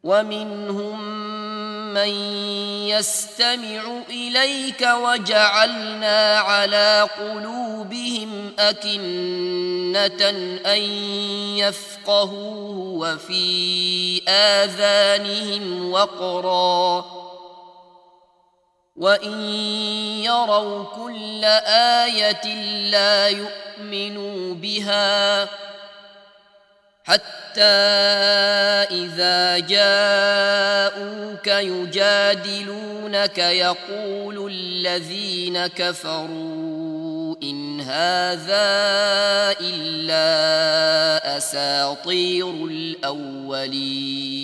ومنهم من يستمع إليك وجعلنا على قلوبهم أكنة أن يفقهوه وفي آذانهم وقرا وإن يروا كل آية لا يؤمنوا بها حتى إذا جاءوك يجادلونك يقول الذين كفروا إن هذا إلا أساطير الأولين